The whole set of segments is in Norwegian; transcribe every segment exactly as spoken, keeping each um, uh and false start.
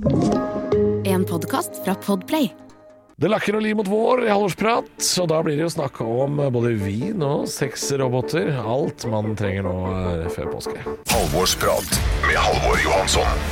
En podcast fra Podplay. Det lakker og li mot vår i halvårsprat, og da blir det jo snakket om både vin og sexroboter. Alt man trenger nå før påske. Halvårsprat med Halvor Johansson.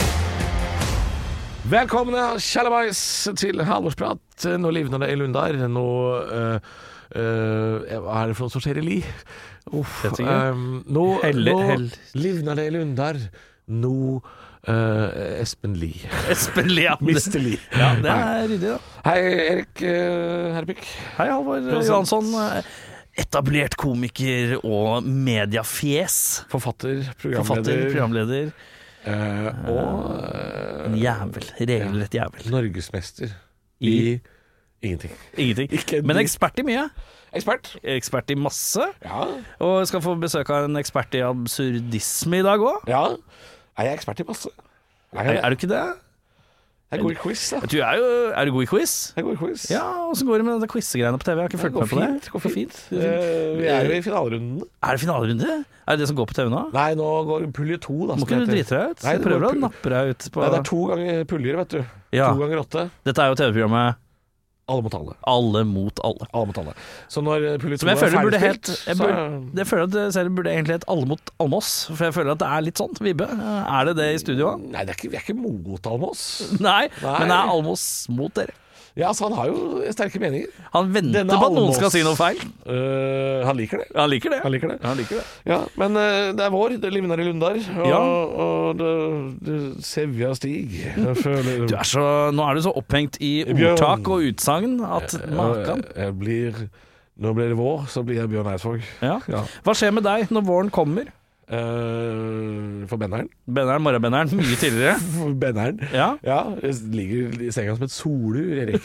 Velkommen, kjallabais, til halvårsprat. Nå livner det i Lundar. Nå uh, uh, hva er det for noe som skjer i li? Uff, um, nå, Helle, nå hell. livner det i Lundar. Nå uh, Espen Lie. Espen Lie. mister Lie. Ja, det er ryddig, da. Hei, Erik uh, Herpik. Hei, Halvor Johansson. Etablert komiker og mediafjes. Forfatter, programleder. Forfatter, programleder. Uh, og uh, En jævel. Regelrett jævel. Norgesmester i, I ingenting. Ingenting. Ikke en Men dritt. ekspert i mye. Ekspert. Ekspert i masse. Ja. Og skal få besøk av en ekspert i absurdisme i dag òg. ja. Er jeg ekspert i masse? Er Er, jeg, er du ikke det? jeg er god i quiz, da. Du er jo Er du god i quiz? Jeg er god i quiz. Ja, åssen går det med dette quiz-greiene på T V? Jeg har ikke fulgt går med på det. fint, går Går fint. Det går fint. Uh, vi er jo i finalerunden. Er det finalerunde? Er det det som går på T V nå? Nei, nå går pulje to, da. Må som ikke du heter. drite deg ut? Nei, Jeg det prøver går å pul- nappe deg ut på Nei, det er to ganger puljer, vet du. Ja. To ganger åtte. Dette er jo T V-programmet Alle mot alle. Alle mot alle. Alle mot alle. Så når pulje to Som jeg er føler burde helt ferdigspilt, jeg, så burde, jeg føler at serien burde egentlig hett Alle mot Almås. For jeg føler at det er litt sånn vibbe. Er det det i studio? Nei, det er ikke, vi er ikke mot Almås. Nei, Nei. men er Almås mot dere? Ja, altså, han har jo sterke meninger. Han venter Denne på at noen Almås- skal si noe feil. Uh, han liker det. Han liker det. Han liker det. Han liker det. Ja, men uh, det er vår, det livner i Lundar, og, Ja. og det, det sevja stig. Jeg føler Du er så, nå er du så opphengt i Bjørn. ordtak og utsagn at makan. jeg, jeg blir, Når blir det vår, så blir jeg Bjørn Eidsvåg. Ja. Ja. Hva skjer med deg når våren kommer? Uh, for Benneren. Benneren, morgenbenneren, mye tidligere. For Benneren. Ja. Ja, jeg ligger i senga som et solur, Erik.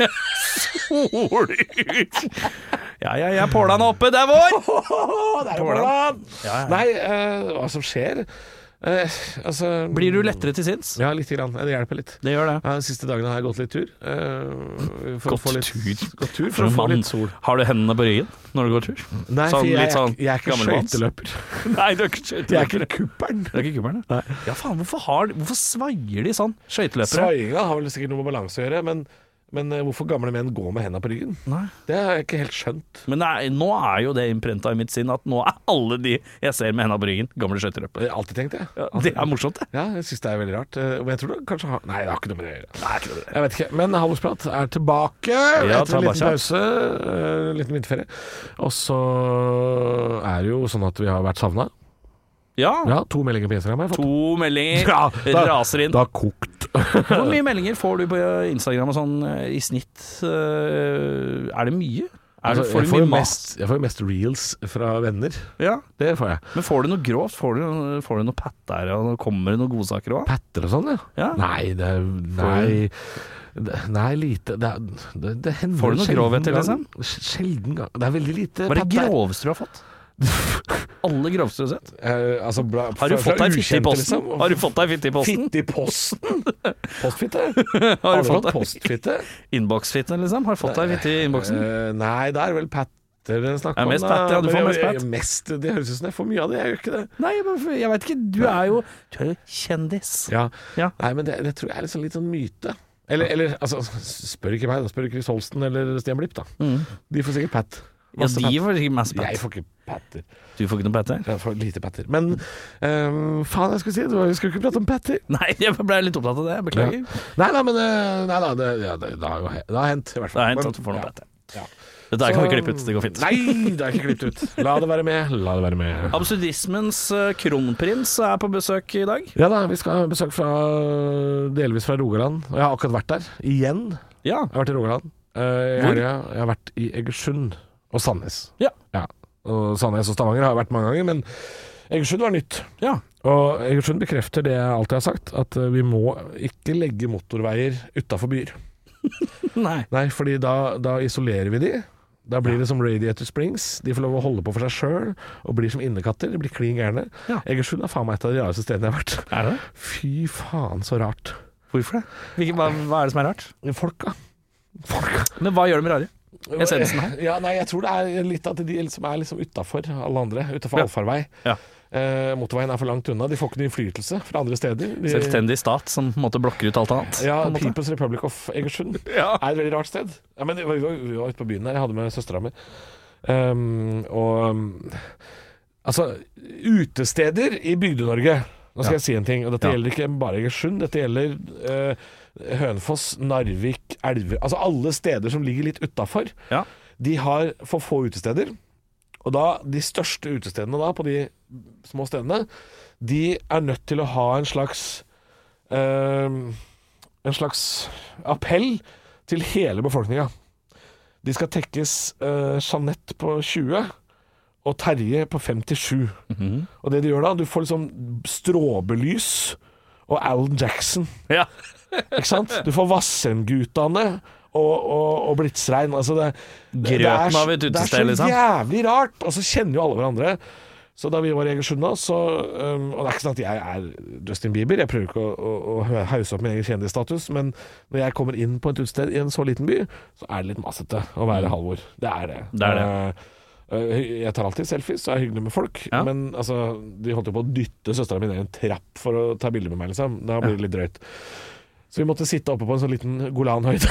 Ja, ja, jeg påla den oppe, det er vår! Der er Pålan! Ja, ja. Nei, uh, hva som skjer? Uh, altså Blir du lettere til sinns? Ja, litt grann. Det hjelper litt. Det gjør det. Ja, de siste dagene har jeg gått litt tur. Uh, for å Gått få litt, tur? Gått tur for å få litt sol. Har du hendene på ryggen når du går tur? Nei, Sånn for jeg, litt sånn jeg er ikke gammelmanns. skøyteløper. Nei, du er ikke Jeg er skøyteløper. ikke kupperen. Du er ikke kupperen, Nei. Ja, faen, hvorfor, har, hvorfor svaier de sånn? Skøyteløpere? Svaiinga har vel sikkert noe med balanse å gjøre, men, men eh, hvorfor gamle menn går med hendene på ryggen? Nei. Det har jeg ikke helt skjønt. Men nei, nå er jo det innprenta i mitt sinn at nå er alle de jeg ser med hendene på ryggen, gamle Det skøyteløpere. har jeg alltid tenkt, jeg. Ja, det er morsomt, det. Ja, jeg syns det er veldig rart. Eh, Men jeg tror det kanskje har Nei, det har ikke noe med det å gjøre. Nei, ikke noe med det. Jeg vet ikke. Men Halvorsprat er tilbake Ja, etter en liten tilbake. pause. eh, En liten vinterferie. Og så er det jo sånn at vi har vært savna. Ja. Ja, to meldinger på Instagram har jeg fått. To meldinger Ja, da- raser inn. Det har kokt. Hvor mye meldinger får du på Instagram og sånn eh, i snitt? Eh, Er det mye? Er Altså, det, får jeg, du får mye jo mas? mest, jeg får jo mest reels fra venner. Ja. Det får jeg. Men får du noe grovt? Får du, får du noe patter, og kommer det noen godsaker òg? Patter og sånn, ja. Ja. Nei, det er Nei, det, nei lite. Det, er- det, det hender Får du noe sjelden grovheter, gang. Sjelden gang. Det er veldig lite Hva er det patter. groveste du har fått? Alle groveste du har sett? Eh, altså, bla, Har du fra- fått fra deg fitte i ukjente, posten? liksom. Har du fått deg fitte i posten? Fitte i posten? Postfitte? Har Har du du fått fått deg postfitte? innboksfitte, liksom? Har du fått deg fitte i innboksen? Eh, nei, det er vel patter det er snakk Ja, om. mest da. patter, ja, du får Men mest jeg- patt. mest, det høres ut som jeg får mye av det. Jeg gjør ikke det. Nei, men jeg vet ikke. Du er jo Du er jo kjendis. Ja. Ja. Nei, men det, det tror jeg er liksom litt sånn myte. Eller, eller altså, spør ikke meg, da. Spør Chris Holsten eller Stian Blipp, da. De får sikkert pat. Ja, Masse de pat. får ikke masse Jeg patt. får ikke patter. Du får ikke noe patter? Jeg får lite patter. Men ehm, faen, jeg skulle si det. var- Vi skulle ikke prate om patter. Nei, jeg ble litt opptatt av det. Beklager. Nei da, men eh, Nei da, det, ja, det, det har jo he- det har hendt, i hvert Det fall. er hendt Men- at du får noe ja. patter. Ja. Dette her kan vi Så- klippe ut. Det går fint. Nei, det er ikke klippet ut. La det være med. La det være med. Absurdismens eh, kronprins er på besøk i dag. Ja da, vi skal ha besøk fra delvis fra Rogaland. Og jeg har akkurat vært der. Igjen. Ja. Jeg har vært i Rogaland. Uh, i Hvor? helga. Jeg har vært i Egersund og Sandnes. Ja. Ja. Og Sandnes og Stavanger har jeg vært mange ganger, men Egersund var nytt. Ja. Og Egersund bekrefter det jeg alltid har sagt, at eh, vi må ikke legge motorveier utafor byer. Nei. Nei, fordi da, da isolerer vi de. Da blir det som Radiator Springs. De får lov å holde på for seg sjøl og blir som innekatter. De blir klin gærne. Ja. Egersund er faen meg et av de rareste stedene jeg har vært. Er det? Fy faen, så rart. Hvorfor det? Hvilke, hva, hva er det som er rart? Folka. Folka. Men hva gjør de med rare? Essensen her? Ja, nei, jeg tror det er litt at de liksom er liksom utafor alle andre. Utafor Ja. allfarvei. Ja. Eh, motorveien er for langt unna. De får ikke noe innflytelse fra andre steder. De, Selvstendig stat som på en måte blokker ut alt annet. ja, på en måte. People's Republic of Egersund Ja. er et veldig rart sted. Ja, men vi var, vi var ute på byen der. Jeg hadde med søstera mi. Um, og um, altså, utesteder i Bygde-Norge. Nå skal Ja. jeg si en ting, og dette Ja. gjelder ikke bare Egersund. Dette gjelder uh, Hønefoss, Narvik, Elver. Altså alle steder som ligger litt utafor. Ja. De har for få utesteder. Og da, de største utestedene da, på de små stedene, de er nødt til å ha en slags uh, En slags appell til hele befolkninga. De skal tekkes uh, Jeanette på tjue og Terje på femtisju. Mhm. Og det de gjør da, du får liksom stråbelys og Alan Jackson. Ja. Ikke sant? Du får Vassendgutane og, og, og Blitzrein. Altså det, det, Grøten det er, av et det er utested, så liksom. jævlig rart. Og så kjenner jo alle hverandre. Så da vi var i Egersund da, så um, og det er ikke sånn at jeg er Justin Bieber, jeg prøver ikke å, å, å hause opp min egen kjendisstatus, men når jeg kommer inn på et utested i en så liten by, så er det litt massete å være Halvor. Det er det. Det er det. Uh, jeg tar alltid selfies, så er jeg hyggelig med folk, Ja. men altså, de holdt jo på å dytte søstera mi ned i en trapp for å ta bilder med meg, liksom. Da blir det litt drøyt. Så vi måtte sitte oppe på en sånn liten Golan-høyde.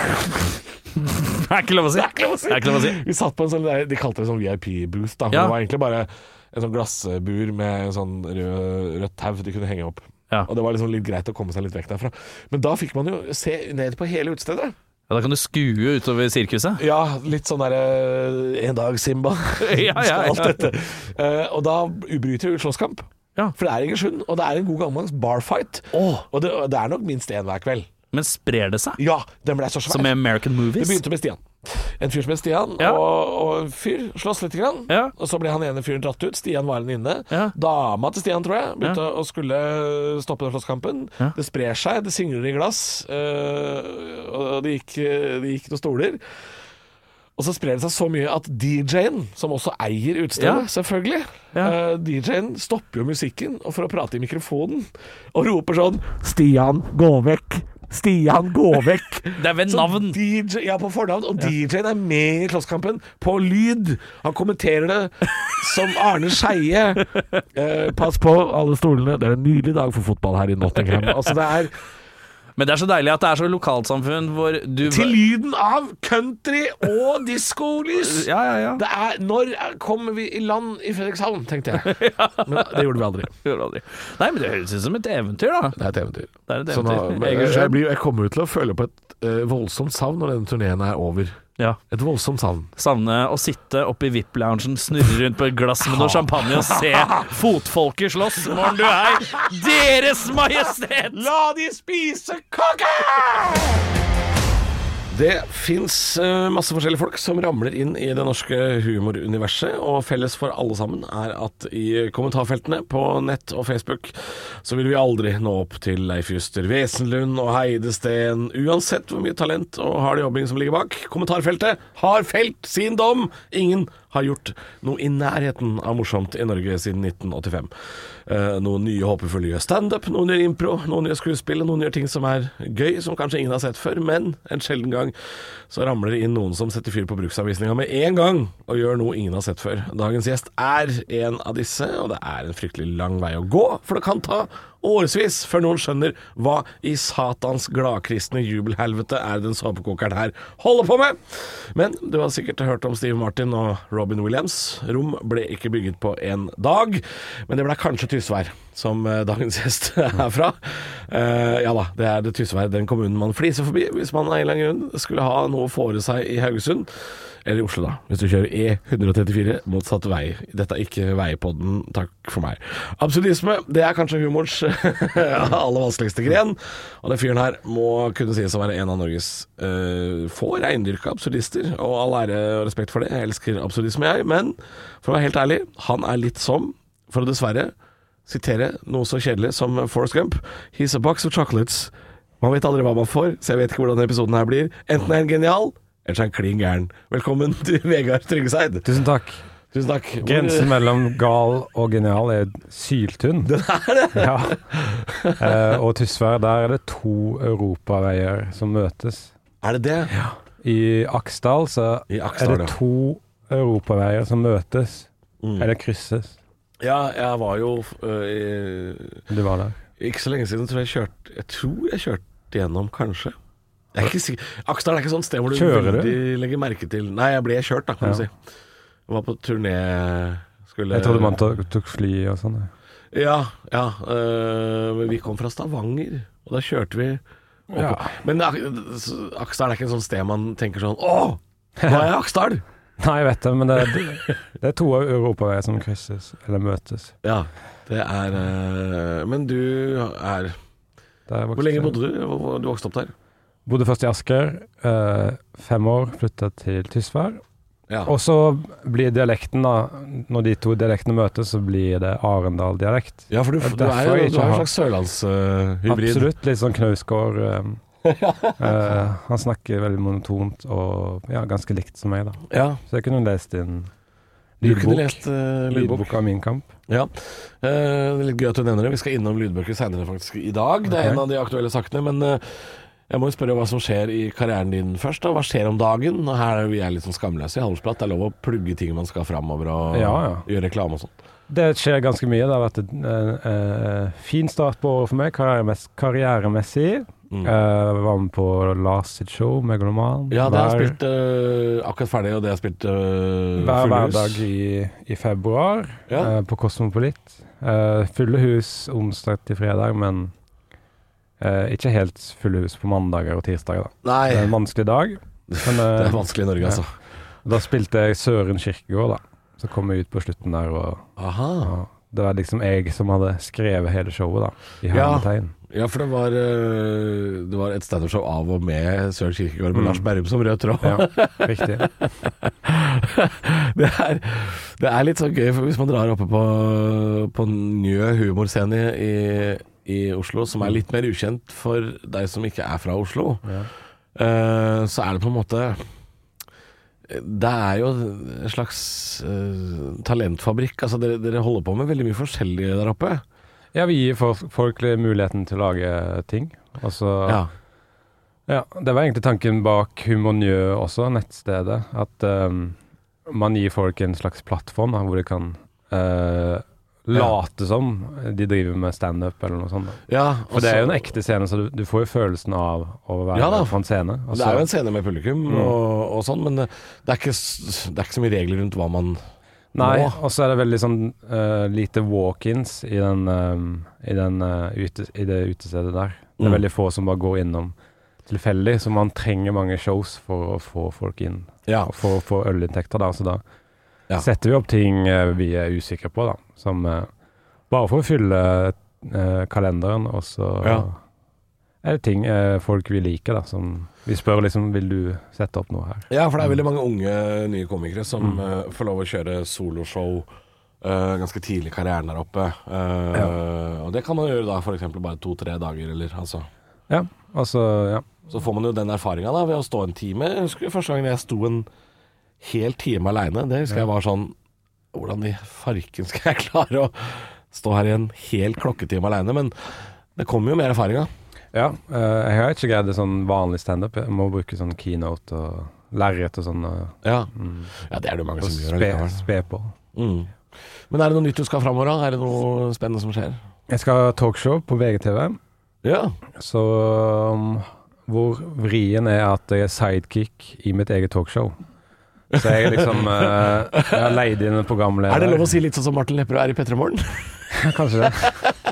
Det er ikke lov å si. Det er ikke lov å si. Det er ikke lov å si. Vi satt på en sånn, de kalte det sånn V I P-booth da. Ja. Det var egentlig bare en sånn glassbur med en sånn rød, rødt tau de kunne henge opp. Ja. Og det var liksom litt greit å komme seg litt vekk derfra. Men da fikk man jo se ned på hele utestedet. Ja, da kan du skue utover sirkuset. Ja, litt sånn derre En dag, Simba. Ja, ja, ja. Alt dette. Eh, og da bryter det ut slåsskamp. Ja. For det er Egersund, og det er en god gammelmanns barfight. Åh. Og det, det er nok minst én hver kveld. Men sprer det seg? Ja, den ble så svær. Som i American Det Movies? begynte med Stian. En fyr som het Stian, Ja. og, og en fyr slåss litt grann. Ja. Og så ble han ene fyren dratt ut. Stian var den inne. Ja. Dama til Stian, tror jeg, begynte å skulle stoppe den slåsskampen. Ja. Det sprer seg, det singler i glass, øh, og det gikk, det gikk noen stoler. Og så sprer det seg så mye at D J-en, som også eier utestedet, Ja. selvfølgelig, Ja. øh, D J-en stopper jo musikken og for å prate i mikrofonen og roper sånn Stian, gå vekk! Stian, gå vekk! Det er ved Så navn. D J, ja, på fornavn. Og D J-en er med i slåsskampen på lyd. Han kommenterer det som Arne Skeie. Eh, pass på alle stolene. Det er en nydelig dag for fotball her i Nottingham. Altså, det er Men det er så deilig at det er så lokalsamfunn hvor du til lyden av country og diskolys. Ja, ja, ja. Det er, når kommer vi i land i Fredrikshavn, tenkte jeg. Men det gjorde vi aldri. Gjør aldri. Nei, men det høres ut som et eventyr, da. Det er et eventyr. Det er et Så nå, eventyr. men jeg, Egersund. jeg, blir, jeg kommer jo til å føle på et eh, voldsomt savn når denne turneen er over. Ja. Et voldsomt savn. Savne å sitte oppe i V I P-loungen, snurre rundt på et glass med noe champagne og se fotfolket slåss. Morgen du er Deres Majestet! La de spise kake! Det fins uh, masse forskjellige folk som ramler inn i det norske humoruniverset, og felles for alle sammen er at i kommentarfeltene på nett og Facebook så vil vi aldri nå opp til Leif Juster Wesenlund og Heide Steen, uansett hvor mye talent og hard jobbing som ligger bak. Kommentarfeltet har felt sin dom. Ingen har gjort noe i nærheten av morsomt i Norge siden nitten åttifem. Uh, noen nye håpefulle gjør stand-up, noen gjør impro, noen gjør skuespill, noen gjør ting som er gøy, som kanskje ingen har sett før, men en sjelden gang så ramler det inn noen som setter fyr på bruksanvisninga med en gang, og gjør noe ingen har sett før. Dagens gjest er en av disse, og det er en fryktelig lang vei å gå, for det kan ta årevis før noen skjønner hva i satans gladkristne jubelhelvete er den såpekokeren her holder på med. Men du har sikkert hørt om Steve Martin og Robin Williams. Rom ble ikke bygget på en dag, men det ble kanskje Tysvær, som uh, dagens gjest er fra. Uh, ja da, det er det Tysvær, den kommunen man fliser forbi hvis man av en eller annen grunn skulle ha noe å fore seg i Haugesund. Eller i Oslo da, hvis du kjører E ett trettifire motsatt vei. Dette er ikke veipodden, takk for meg. Absurdisme, det er kanskje humorens aller vanskeligste gren, og den fyren her må kunne sies å være en av Norges uh, få reindyrka absurdister, og all ære og respekt for det. Jeg elsker absurdisme, jeg, men for å være helt ærlig, han er litt som, for å dessverre sitere noe så kjedelig som Forrest Gump, he's a box of chocolates. Man vet aldri hva man får, så jeg vet ikke hvordan episoden her blir. Enten er han genial, eller så er han klin gæren. Velkommen til Vegard Tryggeseid. Tusen takk. Tusen takk. Grensen mellom gal og genial er syltynn. Den er det. Ja. Eh, og Tysvær, der er det to europaveier som møtes. Er det det? Ja. I Aksdal så I Aksdal, er det to europaveier som møtes, Mm. eller krysses. Ja, jeg var jo øh, Du var der. ikke så lenge siden tror jeg kjørte Jeg tror jeg kjørte gjennom, kanskje. Jeg er ikke sikker. Aksdal er ikke sånn sted hvor du Kjører veldig du? legger merke til. Nei, jeg ble kjørt, da, kan Ja. du si. Jeg var på turné skulle, Jeg trodde man tok, tok fly og sånn. Ja, ja. øh, men vi kom fra Stavanger, og da kjørte vi opp. Ja. Men Ak- Aksdal er ikke et sånt sted man tenker sånn Å, nå er jeg i Aksdal! Nei, jeg vet det, men det, det, det er to europaveier som krysses, eller møtes. Ja, det er øh, Men du er Der Hvor lenge bodde du? Hvor- Du vokste opp der? Bodde først i Asker, eh, fem år, flyttet til Tysvær. Ja. Og så blir dialekten da, når de to dialektene møtes, så blir det Arendal-dialekt. Ja, for du, Det er du er derfor jo jeg du ikke er en har- slags sørlandshybrid. Absolutt, litt sånn Knausgård. Eh, eh, han snakker veldig monotont og ja, ganske likt som meg da. Ja, Så jeg kunne lest inn du kunne lydbok, lest uh, lydbok. lydbok av Min Kamp. Ja. Eh, det er litt gøy at du nevner det. Vi skal innom lydbøker senere faktisk i dag. Det er Ok. en av de aktuelle sakene. Men eh, jeg må jo spørre hva som skjer i karrieren din først. Da. Hva skjer om dagen? Og her er vi er litt sånn skamløse i Halvsplatt. Det er lov å plugge ting man skal framover og Ja, ja. gjøre reklame og sånn. Det skjer ganske mye. Det har vært en eh, eh, fin start på året for meg, karrieremess karrieremessig. Mm. Eh, var med på Lars sitt show, Megaloman. Ja, det har Hver- jeg spilt eh, akkurat ferdig, og det har jeg spilt uh, Hver hverdag i, i februar Ja. eh, på Kosmopolit. Eh, fulle hus onsdag til fredag, men eh, ikke helt fulle hus på mandager og tirsdager. Da. Nei, Det er en vanskelig dag. Men, eh, det er vanskelig i Norge, ja. altså. Da spilte jeg Søren Kirkegård, da. Så kom jeg ut på slutten der, og, Aha. og det var liksom jeg som hadde skrevet hele showet, da. I Ja. hermetegn. Ja, for det var, eh, det var et standup-show av og med Søren Kierkegaard med Mm. Lars Berrum som rød tråd. Ja, riktig. det, er, det er litt så gøy, for hvis man drar oppe på, på Njø humorscene i, i Oslo, som er litt mer ukjent for deg som ikke er fra Oslo, Ja. eh, så er det på en måte Det er jo en slags eh, talentfabrikk. Altså dere, dere holder på med veldig mye forskjellig der oppe. Ja, vi gir for- folk muligheten til å lage ting. Og så Ja. Ja, det var egentlig tanken bak Humor Njø også, nettstedet. At um, man gir folk en slags plattform da, hvor de kan uh, late som de driver med stand-up eller noe sånt. Da. Ja, For det er jo en ekte scene, så du, du får jo følelsen av å være Ja da. på en scene. Og Det er jo så- en scene med publikum Mm. og, og sånn, men det det er, ikke, s- det er ikke så mye regler rundt hva man Nei, må. og så er det veldig sånn uh, lite walk-ins i, den, um, i, den, uh, ute, i det utestedet der. Det er Mm. veldig få som bare går innom tilfeldig, så man trenger mange shows for å få folk inn. Ja. Og for å få ølinntekter da, så da Ja. setter vi opp ting eh, vi er usikre på da, som eh, bare for å fylle eh, kalenderen, og så Ja. er det ting eh, folk vil like da, som vi spør liksom, vil du sette opp noe her? Ja, for det er veldig mange unge nye komikere som Mm. eh, får lov å kjøre soloshow eh, ganske tidlig i karrieren der oppe. Eh, Og det kan man gjøre da for eksempel bare to-tre dager, eller altså. Ja, altså, ja. Så får man jo den erfaringa da ved å stå en time. Jeg husker første gangen jeg sto en hel time aleine. Det husker jeg var sånn Hvordan i farken skal jeg klare å stå her i en hel klokketime aleine? Men det kommer jo mer erfaring da. Ja, eh, jeg har ikke greid det sånn vanlig stand-up. Jeg må bruke sånn keynote og lerret og sånn, og, Ja. mm, ja, det er det jo mange og som gjør spe, allikevel. spe på. Mm. Men er det noe nytt du skal framover da? Er det noe spennende som skjer? Jeg skal ha talkshow på V G T V, Ja. så um, hvor vrien er at jeg er sidekick i mitt eget talkshow. Så jeg er liksom eh, Jeg har leid inn en programleder. Er det lov å si litt sånn som Martin Lepperød er i P tre Morgen? Kanskje det.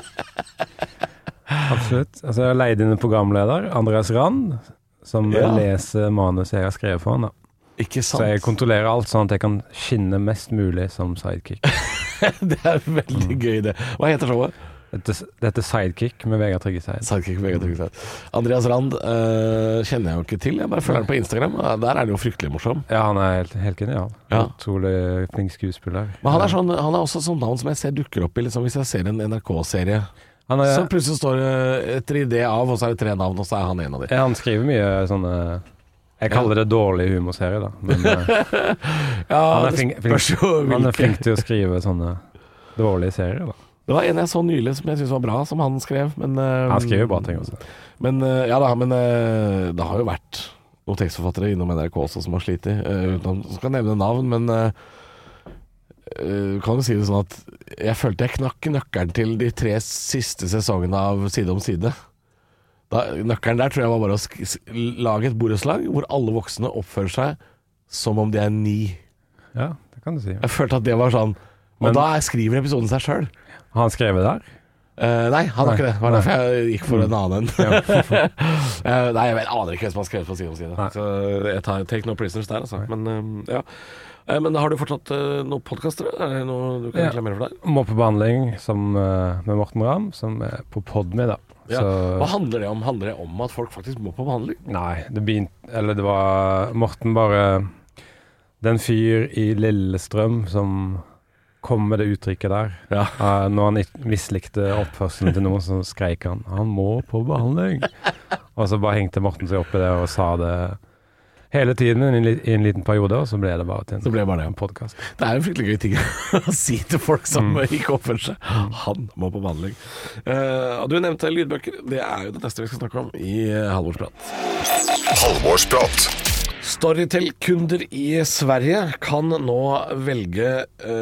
Absolutt. Altså, jeg har leid inn en programleder, Andreas Rand, som Ja. leser manus jeg har skrevet for han. Da. Ikke Så sant? jeg kontrollerer alt sånn at jeg kan skinne mest mulig som sidekick. Det er veldig gøy det. Hva heter showet? Dette, dette er Sidekick med Vegard Tryggeseid. Sidekick Vegard Tryggeseid. Andreas Rand eh, kjenner jeg jo ikke til. Jeg bare følger han på Instagram. Der er han jo fryktelig morsom. Ja, han er helt, helt genial. Ja. Utrolig flink skuespiller. Men han er, sånn, han er også sånn navn som jeg ser dukker opp i liksom, hvis jeg ser en N R K-serie. Han, er, Så plutselig står det etter idé av, og så er det tre navn, og så er han en av de. ja, han skriver mye sånne Jeg kaller det dårlig humorserie, da. Men eh, Ja, han, er det flink, spørs flink, jo han er hvilke. flink til å skrive sånne dårlige serier, da. Det var en jeg så nylig som jeg syntes var bra, som han skrev. Men, eh, Han skriver bra ting også. Men eh, ja da, men eh, det har jo vært noen tekstforfattere innom N R K også som har slitt i, uh, uten at man skal nevne navn, men eh, uh, kan du si det sånn at jeg følte jeg knakk nøkkelen til de tre siste sesongene av Side om side. Da, nøkkelen der tror jeg var bare å sk- lage et borettslag hvor alle voksne oppfører seg som om de er ni. Ja, det kan du si. Jeg følte at det var sånn, og Men- da skriver episoden seg selv. Har han skrevet der? Uh, nei, han har Nei. ikke det. Det var derfor jeg gikk for en annen en. Ja. uh, nei, jeg vet, aner ikke hvem som har skrevet på Side om side. Nei. Så jeg tar take no prisoners der, altså. Men um, ja. Uh, men har du fortsatt uh, noen podcaster? Er det noe du kan Ja. reklamere for der? Mobbebehandling som, uh, med Morten Ramm, som er på Podme, da. Ja. Så, Hva handler det om? Handler det om at folk faktisk må på behandling? nei, det begynte Eller det var Morten bare den fyr i Lillestrøm som kom med det uttrykket der. Ja. Uh, når han ikke mislikte oppførselen til noen, så skreik han 'han må på behandling'. Og så bare hengte Morten seg opp i det og sa det hele tiden i en, li- i en liten periode, og så ble det bare til en, Så ble det bare det. en podcast. Det er en fryktelig gøy ting å si til folk som ikke oppfører seg. Han må på behandling. Uh, og du nevnte lydbøker. Det er jo det neste vi skal snakke om i uh, Halvorsprat. Halvorsprat. Storytel-kunder i Sverige kan nå velge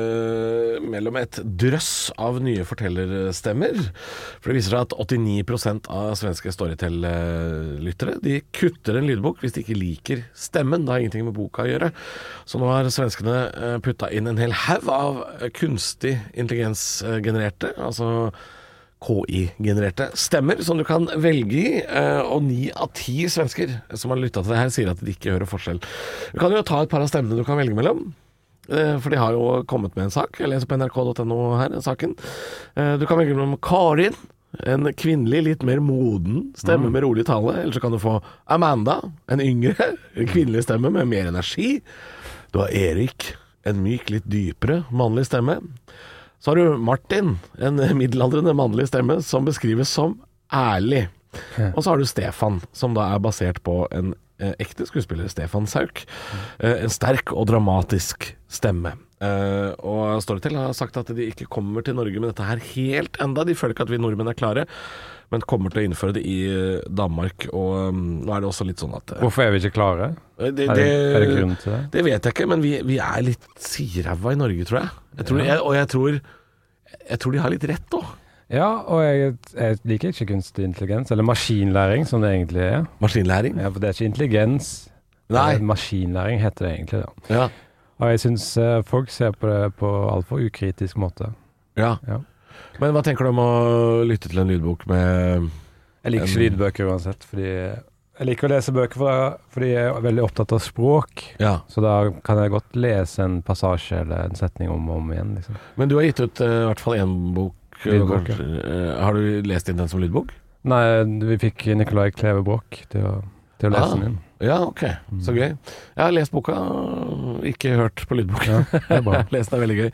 eh, mellom et drøss av nye fortellerstemmer. For det viser seg at åttini prosent av svenske Storytel-lyttere de kutter en lydbok hvis de ikke liker stemmen. Det har ingenting med boka å gjøre. Så nå har svenskene eh, putta inn en hel haug av kunstig intelligensgenererte, altså K I-genererte stemmer som du kan velge i, eh, og ni av ti svensker som har lyttet til det her sier at de ikke hører forskjell. Du kan jo ta et par av stemmene du kan velge mellom, eh, for de har jo kommet med en sak. Jeg leser på nrk punktum no her, saken. Eh, du kan velge mellom Karin, en kvinnelig, litt mer moden stemme med rolig tale, eller så kan du få Amanda, en yngre, en kvinnelig stemme med mer energi. Du har Erik, en myk, litt dypere mannlig stemme. Så har du Martin, en middelaldrende mannlig stemme som beskrives som ærlig. Og så har du Stefan, som da er basert på en eh, ekte skuespiller, Stefan Sauk. Eh, en sterk og dramatisk stemme. Eh, og Storytel har sagt at de ikke kommer til Norge med dette her helt enda. De føler ikke at vi nordmenn er klare, men kommer til å innføre det i Danmark. Og um, nå er det også litt sånn at eh, Hvorfor er vi ikke klare? det, det, Er det, er det grunn til det? det vet jeg ikke, men vi, vi er litt siræva i Norge, tror jeg. jeg, tror, jeg og jeg tror, jeg tror de har litt rett òg. Ja, og jeg, jeg liker ikke kunstig intelligens, eller maskinlæring, som det egentlig er. Maskinlæring. Ja, for det er ikke intelligens. Nei. Eh, Maskinlæring heter det egentlig, da. Ja. Og jeg syns eh, folk ser på det på altfor ukritisk måte. ja. Ja. Men hva tenker du om å lytte til en lydbok med Jeg liker ikke En- lydbøker uansett, fordi jeg liker å lese bøker for- fordi jeg er veldig opptatt av språk. Ja. Så da kan jeg godt lese en passasje eller en setning om og om igjen, liksom. Men du har gitt ut eh, i hvert fall én bok. Lydbok, ja. Eh, Har du lest inn den som lydbok? Nei, vi fikk Nicolai Kleve Broch til å, til å lese Ah. den inn. Ja, ok. Så gøy. Jeg har lest boka, ikke hørt på lydbok. Ja, det er bra. Lest den er veldig gøy.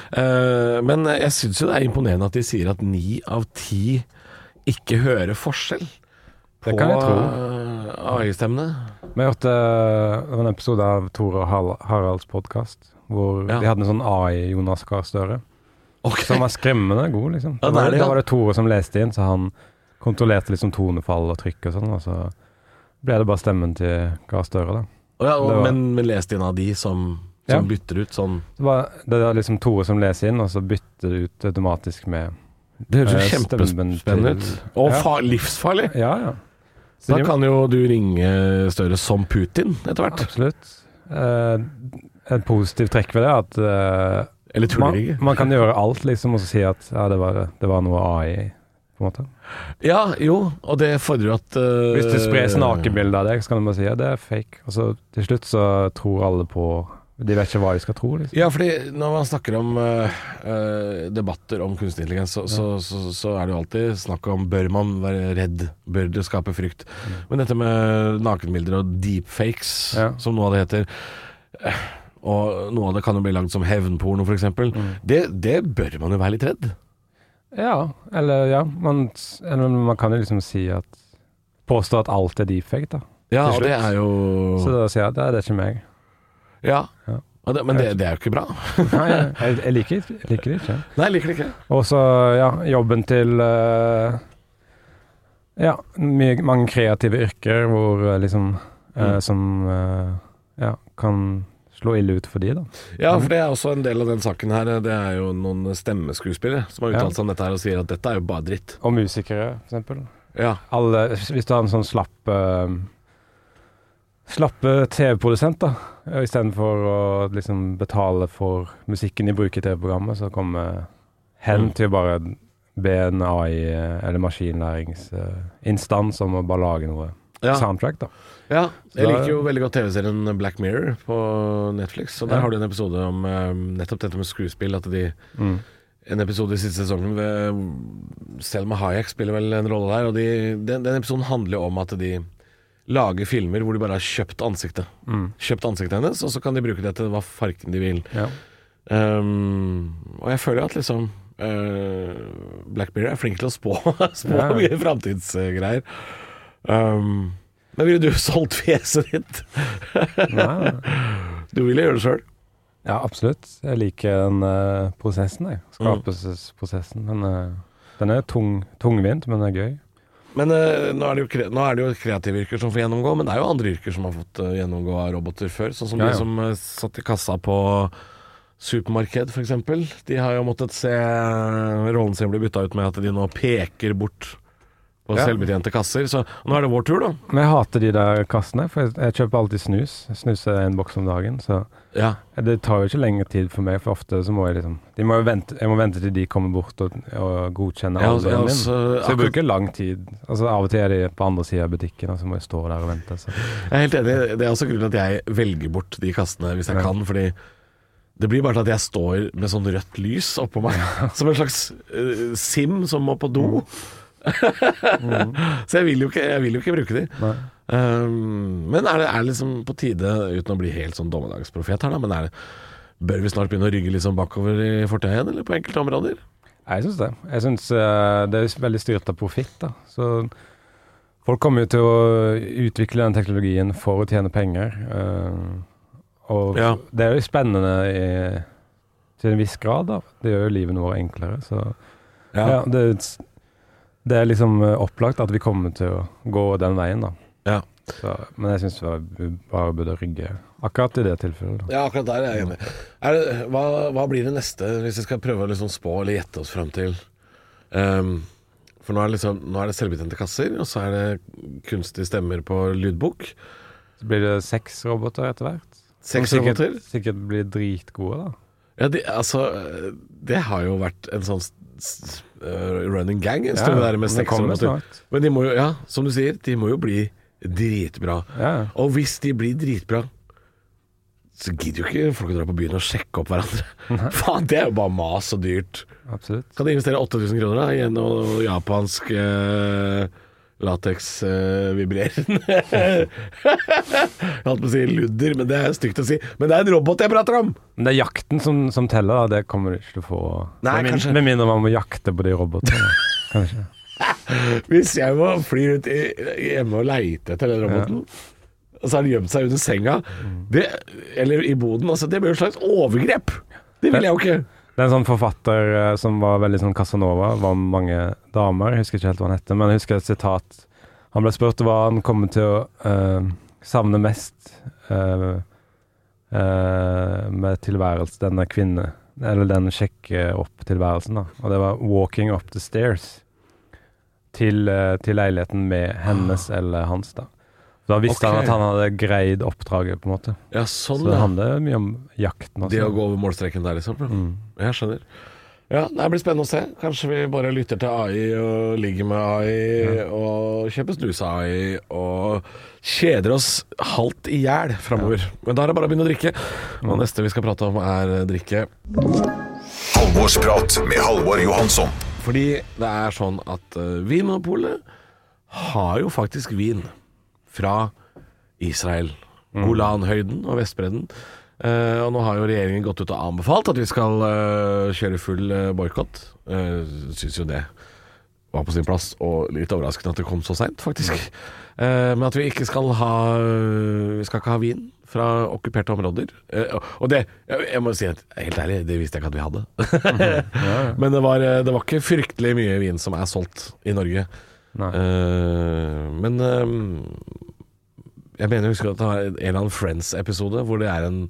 Eh, men jeg syns jo det er imponerende at de sier at ni av ti ikke hører forskjell på Det kan jeg tro. eh, A I-stemmene. Vi hørte det var en episode av Tore og Har- Haralds podkast hvor Ja. de hadde en sånn A I Jonas Gahr Støre Ok. som var skremmende god, liksom. Ja, Da det var er det, da ja. var det Tore som leste inn, så han kontrollerte liksom tonefall og trykk og sånn, og så ble det bare stemmen til Gahr Støre, da. Å ja, og, det var- men, men leste inn av de som, som Ja. bytter ut sånn. Det var det var liksom Tore som leser inn, og så bytter det ut automatisk med Det høres jo eh, kjempespennende stemmen ut. til- Og Ja. fa livsfarlig. Ja, ja. Så Da de- kan jo du ringe Støre som Putin etter hvert. Absolutt. Eh, et positivt trekk ved det er at eh, Eller man, tullerigge. man kan gjøre alt, liksom, og så si at ja, det var, det var noe A I, på en måte. Ja, jo, og det fordrer jo at uh, Hvis det spres nakenbilder av deg, så kan du bare si at det er fake. Og så til slutt så tror alle på De vet ikke hva de skal tro, liksom. Ja, fordi når man snakker om uh, uh, debatter om kunstig intelligens, så, så, så, så er det jo alltid snakk om bør man være redd, bør det skape frykt. Men dette med nakenbilder og deepfakes, Ja. som noe av det heter, eh, og noe av det kan jo bli lagd som hevnporno for eksempel, det, det bør man jo være litt redd. Ja, eller ja man, eller man kan jo liksom si at Påstå at alt er deepfake, da. Ja, Til og det slutt. er jo Så da sier jeg at det er det ikke meg. Ja, Ja. Og det, men det, det er jo ikke bra. Nei, jeg, jeg, liker, jeg liker det ikke. Nei, jeg liker det ikke. Og så, ja, jobben til eh, Ja, mye, mange kreative yrker hvor eh, liksom eh, Mm. Som eh, ja, kan slå ille ut for de da. Ja, for det er også en del av den saken her. Det er jo noen stemmeskuespillere som har uttalt seg om dette her og sier at dette er jo bare dritt. Og musikere, for eksempel. Ja. Alle, hvis du har en sånn slapp uh, slappe T V-produsent da, i stedet for å liksom betale for musikken de bruker i T V-programmet, så kommer hen Mm. til å bare be en A I eller maskinlæringsinstans om å bare lage noe Ja. soundtrack da. Ja, jeg Så da- liker jo veldig godt T V-serien Black Mirror på Netflix, og der Ja. har du en episode om eh, nettopp dette med skuespill, at de Mm. en episode i siste sesongen ved Selma Hayek spiller vel en rolle der, og de, den, den episoden handler jo om at de lager filmer hvor de bare har kjøpt ansiktet. Mm. Kjøpt ansiktet hennes, og så kan de bruke det til hva farken de vil. Ja. Um, og jeg føler at liksom uh, Black Mirror er flink til å spå, spå Ja. mye fremtidsgreier. Um, men ville du solgt fjeset ditt? Nei, Du ville gjøre det selv. ja, absolutt. Jeg liker den uh, prosessen, jeg. Skapelsesprosessen. Men uh, den er tung, tungvint, men den er gøy. Men uh, nå, er det jo kre nå er det jo kreative yrker som får gjennomgå, men det er jo andre yrker som har fått uh, gjennomgå av roboter før, sånn som Ja, de ja. som uh, satt i kassa på supermarked for eksempel. De har jo måttet se rollen sin bli bytta ut med at de nå peker bort på Ja. selvbetjente kasser. Så nå er det vår tur da. Men jeg hater de der kassene, for jeg, jeg kjøper alltid snus. Jeg snuser en boks om dagen, så Ja. det tar jo ikke lengre tid for meg, for ofte så må jeg liksom de må jo vente, Jeg må vente til de kommer bort og, og godkjenner Ja, alderen ja, min. så Så jeg akkurat- bruker lang tid. Altså Av og til er de på andre siden av butikken, og så må jeg stå der og vente. Så. Jeg er helt enig. Det er også grunnen til at jeg velger bort de kassene hvis jeg Ja. kan, fordi det blir bare til at jeg står med sånn rødt lys oppå meg, som en slags uh, sim som må på do. Så jeg vil, jo ikke, jeg vil jo ikke bruke de. Nei. Um, men er det, er det liksom på tide, uten å bli helt sånn dommedagsprofet her da, men er det, bør vi snart begynne å rygge litt sånn bakover i fortøyet igjen, eller på enkelte områder? Jeg syns det. Jeg synes uh, det er veldig styrt av profitt, da. Så folk kommer jo til å utvikle den teknologien for å tjene penger. Uh, og Ja. det er jo spennende i, til en viss grad, da. Det gjør jo livet vårt enklere, så ja, det, det er liksom uh, opplagt at vi kommer til å gå den veien, da. Ja. Så, men jeg syns vi bare burde rygge akkurat i det tilfellet. Da. Ja, akkurat der er jeg enig. Er det, hva, hva blir det neste, hvis vi skal prøve å liksom spå eller gjette oss frem til? Um, for nå er, det liksom, nå er det selvbetjente kasser, og så er det kunstige stemmer på lydbok. Så blir det seks roboter etter hvert. Seks Som sikkert, roboter. sikkert blir dritgode, da. Ja, de, altså, det har jo vært en sånn s- s- uh, running gang en stund der med men det seks kommer roboter. snart. Men de må jo, ja, som du sier, de må jo bli dritbra. Ja. Og hvis de blir dritbra, så gidder jo ikke folk å dra på byen og sjekke opp hverandre. Faen, det er jo bare mas og dyrt. Absolutt. Kan de investere åtte tusen kroner da, i en noe japansk eh, lateks eh, vibrerende Jeg holdt på å si ludder, men det er stygt å si. Men det er en robot jeg prater om! Men det er jakten som, som teller, da. Det kommer du ikke til å få. Nei, med, kanskje. min, med mindre man må jakte på de robotene. Kanskje. Hvis jeg må fly ut i, hjemme og leite etter den roboten, og så har den gjemt seg under senga, det, eller i boden, altså, det blir jo et slags overgrep. Det vil jeg jo ikke. Det er en sånn forfatter eh, som var veldig sånn Casanova, var mange damer, jeg husker ikke helt hva han hette, men jeg husker et sitat. Han ble spurt hva han kommer til å eh, savne mest eh, eh, med tilværelse, denne kvinne, eller den sjekke opp tilværelsen da. Og det var walking up the stairs til, eh, til leiligheten med hennes eller hans da. Da visste Ok. han at han hadde greid oppdraget på en måte. Ja, sånn Så det ja. handler mye om jakten også. Det å gå over målstreken der liksom. Mm. Jeg skjønner. Ja, det blir spennende å se. Kanskje vi bare lytter til A I og ligger med A I og kjøper snus av A I og kjeder oss halvt i hjel fremover. Men da er det bare å begynne å drikke. Og neste vi skal prate om er drikke. Halvorsprat med Halvor Johansson. Fordi det er sånn at uh, Vinmonopolet har jo faktisk vin fra Israel, Golanhøyden og Vestbredden. Uh, og nå har jo regjeringen gått ut og anbefalt at vi skal uh, kjøre full uh, boykott. Uh, synes jo det var på sin plass, og litt overraskende at det kom så sent, faktisk. Uh, men at vi ikke skal ha Vi skal ikke ha vin fra okkuperte områder. Uh, og det, jeg, jeg må si at helt ærlig, det visste jeg ikke at vi hadde. Men det var, det var ikke fryktelig mye vin som er solgt i Norge. Nei. Uh, men uh, jeg mener jeg husker at det var en eller annen Friends-episode hvor det er en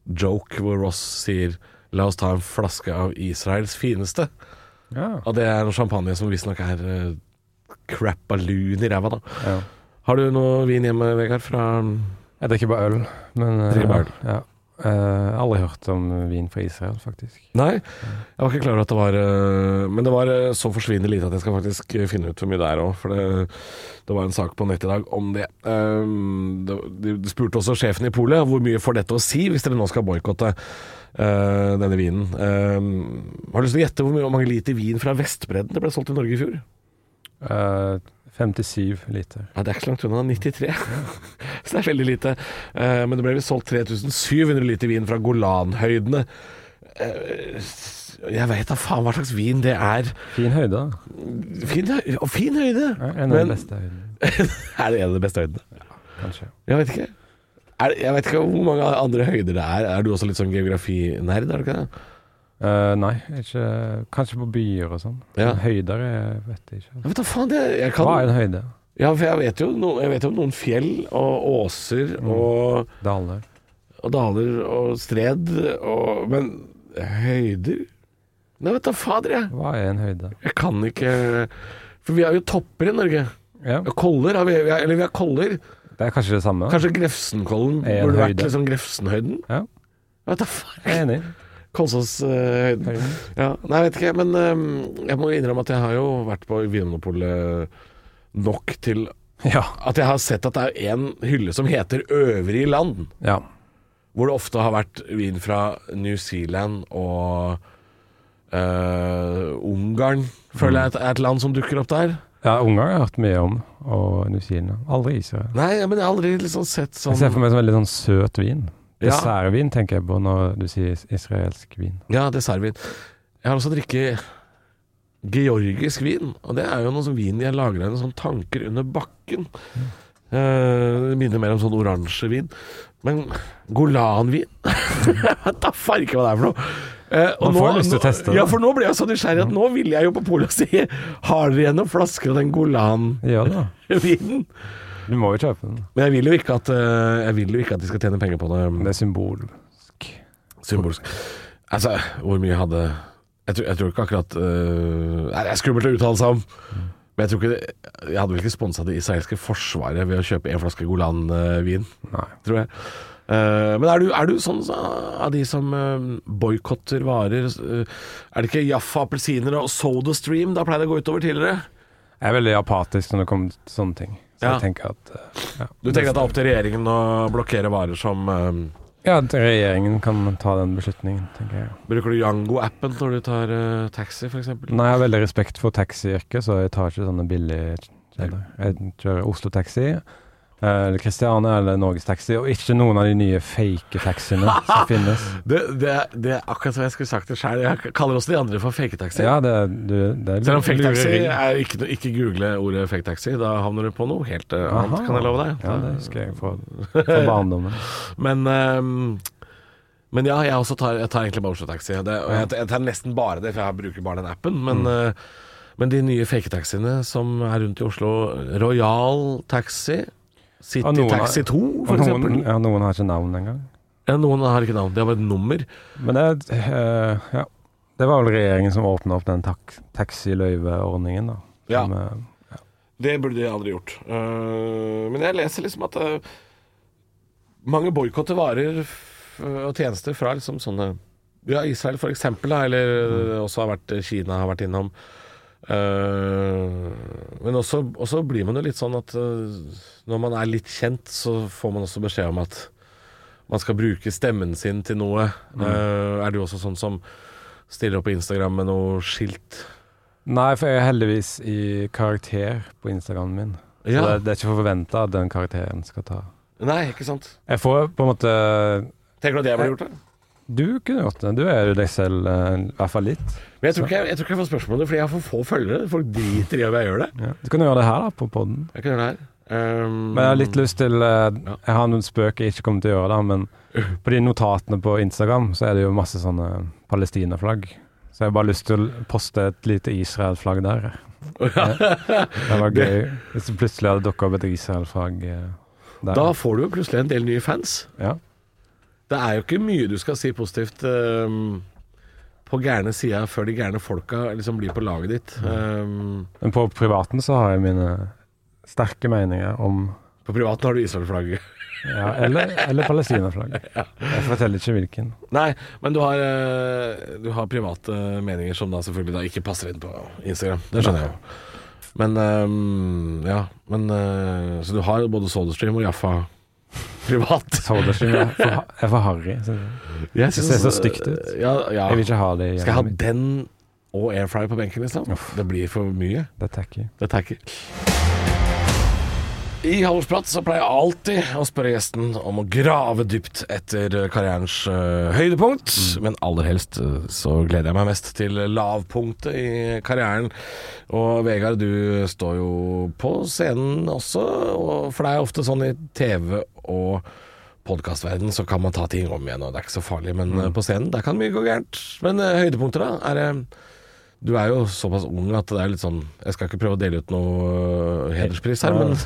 joke hvor Ross sier la oss ta en flaske av Israels fineste. Ja. Og det er noe champagne som visstnok er uh, crapaloon i ræva, da. Ja. Har du noe vin hjemme, Vegard? Fra Jeg drikker bare øl, men uh, Drikker bare øl. Ja. Uh, aldri hørt om vin fra Israel, faktisk. Nei, jeg var ikke klar over at det var uh, men det var uh, så forsvinnende lite at jeg skal faktisk finne ut hvor mye det er også, for det, det var en sak på nett i dag om det. Um, det de, de spurte også sjefen i Polet hvor mye får dette å si hvis dere nå skal boykotte uh, denne vinen. Um, har du lyst til å gjette hvor, mye, hvor mange liter vin fra Vestbredden det ble solgt i Norge i fjor? Uh, femtisju liter. Ja, det er ikke så langt unna, nittitre. Så det er veldig lite. Uh, men det ble vel solgt tre tusen syv hundre liter vin fra Golanhøydene. Uh, jeg vet da faen hva slags vin det er. Fin høyde. Fin, høy og fin høyde. Ja, en av de beste høydene. Er det en av de beste høydene? Ja, kanskje. Jeg vet ikke. Er, jeg vet ikke hvor mange andre høyder det er. Er du også litt sånn geografinerd, er du ikke det? Uh, nei, ikke, kanskje på byer og sånn. Ja. Høyder, jeg vet ikke. Jeg vet da faen, jeg, jeg kan... Hva er en høyde? Ja, for jeg vet jo, no, jeg vet jo noen fjell og åser og, Daler. og daler og stred, og, men høyder? Nei, vet da fader jeg. Hva er en høyde? Jeg kan ikke... For vi har jo topper i Norge. Ja. Og koller, har vi, vi har, eller vi har koller. Det er kanskje det samme. Kanskje Grefsenkollen Er en burde vært høyde. liksom Grefsenhøyden? Ja, Jeg vet da faen. jeg er enig. Kolsåshøyden. Høyden. Ja, nei, jeg vet ikke, men um, jeg må innrømme at jeg har jo vært på Vinmonopolet nok til Ja. at jeg har sett at det er en hylle som heter Øvrige land, Ja. hvor det ofte har vært vin fra New Zealand og uh, Ungarn, føler jeg er et land som dukker opp der. Ja, Ungarn har jeg hørt mye om, og New Zealand. Aldri Israel. Nei, men jeg har aldri liksom sett sånn... Jeg ser for meg en veldig sånn søt vin. Ja. Dessertvin tenker jeg på når du sier israelsk vin. Ja, dessertvin. Jeg har også drikket georgisk vin, og det er jo noe sånn vin de har lagret av noen sånne tanker under bakken. Mm. Uh, det minner mer om sånn oransje vin. Men Golanvin jeg vet da faen ikke hva det er for noe. Uh, og Man får nå, lyst til å teste det. Ja, for nå ble jeg så nysgjerrig at nå vil jeg jo på polet og si har dere igjen noen flasker av den Golan-vinen? Ja da. Du må jo kjøpe den. Men jeg vil jo ikke at uh, Jeg vil jo ikke at de skal tjene penger på det. Det er symbolsk. Symbolsk. Altså, hvor mye hadde Jeg tror, jeg tror ikke akkurat uh, Det er skummelt å uttale seg om. Men jeg tror ikke det, Jeg hadde vel ikke sponset det israelske forsvaret ved å kjøpe en flaske Golan-vin, Nei. tror jeg. Uh, men er du, er du sånn så, av de som uh, boykotter varer? Uh, er det ikke Jaffa appelsiner og SodaStream da pleier det å gå utover tidligere? Jeg er veldig apatisk når det kommer til sånne ting. Så Ja. jeg tenker at uh, ja. Du tenker at det er opp til regjeringen å blokkere varer som uh, Ja, at regjeringen kan ta den beslutningen, tenker jeg. Bruker du Yango-appen når du tar uh, taxi, for eksempel? Nei, jeg har veldig respekt for taxiyrket, så jeg tar ikke sånne billige kjeder. Jeg kjører Oslo Taxi, eller Kristiania eller Norges Taxi, og ikke noen av de nye fake taxiene som finnes. Det, det, det er akkurat som jeg skulle sagt det selv. Jeg kaller også de andre for fake-taxi. Ja, det, du, det er Selv om fake-taxi lureri. er ikke, ikke google ordet fake-taxi, da havner du på noe helt uh, annet, Aha. kan jeg love deg. Ja, det husker jeg fra, fra barndommen. Men, um, men ja, jeg også tar, jeg tar egentlig bare Oslo Taxi. Det, og jeg, jeg tar nesten bare det, for jeg bruker bare den appen. Men, Mm. uh, men de nye fake-taxiene som er rundt i Oslo, Royal Taxi, City Og noen Taxi har- to, for Og eksempel. noen, ja, noen har ikke navn engang. Ja, noen har ikke navn, de har bare et nummer. Men det, eh, ja, det var vel regjeringen som åpnet opp den tak taxiløyveordningen, da. Ja. Som, eh, Det burde de aldri gjort. Uh, men jeg leser liksom at uh, mange boykotter varer f og tjenester fra liksom sånne Ja, Israel for eksempel, da, eller mm. også har vært Kina har vært innom. Uh, men også, også blir man jo litt sånn at uh, når man er litt kjent, så får man også beskjed om at man skal bruke stemmen sin til noe. Mm. Uh, er du også sånn som stiller opp på Instagram med noe skilt? Nei, for jeg er heldigvis i karakter på Instagramen min. Så Ja. det, det er ikke forventet at den karakteren skal ta. Nei, ikke sant? Jeg får på en måte Tenker du at jeg burde gjort det? Du kunne gjort det. Du er jo deg selv, eh, i hvert fall litt. Men jeg tror, ikke jeg, jeg tror ikke jeg får spørsmål om det, fordi jeg har for få følgere. Folk driter i om jeg gjør det. Ja. Du kan gjøre det her da, på podden. Jeg kan gjøre det her. Um, Men jeg har litt lyst til eh, Ja. Jeg har noen spøk jeg ikke kommer til å gjøre da, men på de notatene på Instagram så er det jo masse sånne Palestina-flagg. Så jeg har bare lyst til å poste et lite Israel-flagg der. Det var gøy hvis det plutselig hadde dukket opp et Israel-flagg eh, der. Da får du jo plutselig en del nye fans. Ja. Det er jo ikke mye du skal si positivt um, på gærne sida før de gærne folka liksom blir på laget ditt. Um, Men på privaten så har jeg mine sterke meninger om på privaten har du Israel-flagget. ja, eller, eller Palestina-flagget. ja. Jeg forteller ikke hvilken. Nei, men du har, uh, du har private meninger som da selvfølgelig da ikke passer inn på Instagram. Det skjønner jeg jo. Men um, ja, men uh, så du har både SodaStream og Jaffa privat. SodaStream er for, er for harry. Jeg jeg synes, det ser så stygt ut. Ja, ja. Jeg vil ikke ha det. Skal jeg ha den og airfryer på benken liksom? Uff. Det blir for mye. Det er tacky. Det er tacky. I Halvorsprat så pleier jeg alltid å spørre gjesten om å grave dypt etter karrierens uh, høydepunkt, mm. men aller helst uh, så gleder jeg meg mest til lavpunktet i karrieren. Og Vegard, du står jo på scenen også, og for det er ofte sånn i T V og podcastverden så kan man ta ting om igjen, og det er ikke så farlig, men mm. uh, på scenen, der kan mye gå gærent. Men uh, høydepunkter da, er det uh, du er jo såpass ung at det er litt sånn jeg skal ikke prøve å dele ut noe hederspris her, men,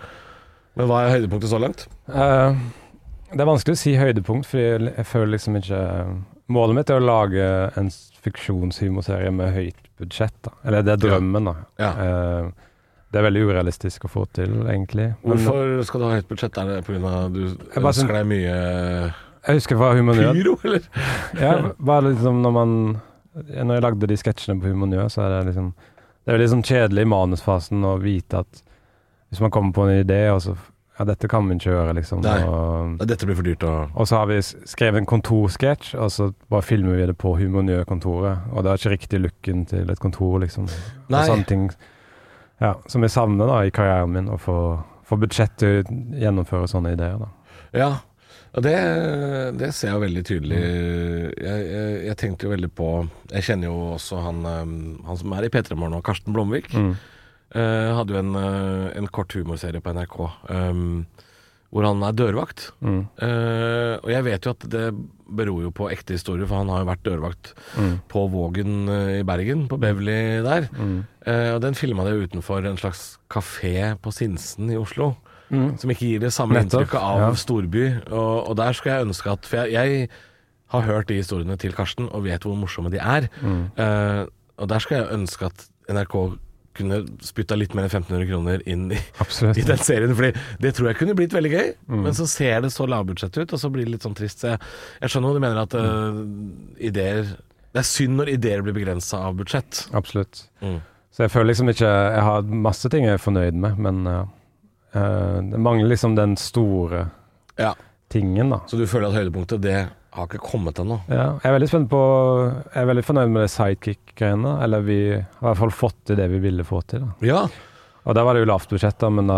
men hva er høydepunktet så langt? Uh, det er vanskelig å si høydepunkt, fordi jeg, jeg føler liksom ikke målet mitt er å lage en fiksjonshumorserie med høyt budsjett da. Eller det er drømmen da. Ja. Uh, det er veldig urealistisk å få til egentlig. Hvorfor men, skal du ha høyt budsjett? Er det på grunn av at du ønsker deg mye jeg husker fra Humor Nød pyro, eller? ja, bare liksom når man når jeg lagde de sketsjene på Humor Nød, så er det liksom det er litt sånn kjedelig i manusfasen å vite at hvis man kommer på en idé og så, ja, dette kan vi ikke gjøre liksom. Nei, og, dette blir for dyrt og... og så har vi skrevet en kontorsketsj og så bare filmer vi det på Humor Nød-kontoret og det er ikke riktig looken til et kontor liksom. Nei. Og sånne ting ja, som jeg savner da i karrieren min å få, få budsjett til å gjennomføre sånne ideer da. Ja, og det, det ser jeg jo veldig tydelig. Jeg, jeg, jeg tenkte jo veldig på jeg kjenner jo også han, han som er i P tre Morgen nå, Karsten Blomvik. Mm. Uh, hadde jo en, en kort humorserie på N R K um, hvor han er dørvakt. Mm. Uh, og jeg vet jo at det beror jo på ekte historie, for han har jo vært dørvakt mm. på Vågen uh, i Bergen, på Beverly der. Mm. Uh, og den filmet jeg utenfor en slags kafé på Sinsen i Oslo. Mm. Som ikke gir det samme inntrykket av ja. storby. Og, og der skulle jeg ønske at for jeg, jeg har hørt de historiene til Karsten og vet hvor morsomme de er. Mm. Uh, og der skulle jeg ønske at N R K kunne spytta litt mer enn femten hundre kroner inn i, i den serien, fordi det tror jeg kunne blitt veldig gøy, mm. men så ser det så lavbudsjett ut, og så blir det litt sånn trist. Så jeg, jeg skjønner hva du mener, at uh, ideer det er synd når ideer blir begrenset av budsjett. Absolutt. Mm. Så jeg føler liksom ikke jeg har masse ting jeg er fornøyd med, men uh, uh, det mangler liksom den store ja. tingen da. Så du føler at høydepunktet det har ikke kommet ennå? Ja, jeg er veldig spent på jeg er veldig fornøyd med det sidekick-greiene, eller vi har i hvert fall fått til det vi ville få til da. Ja. Og der var det jo lavt budsjett da, men da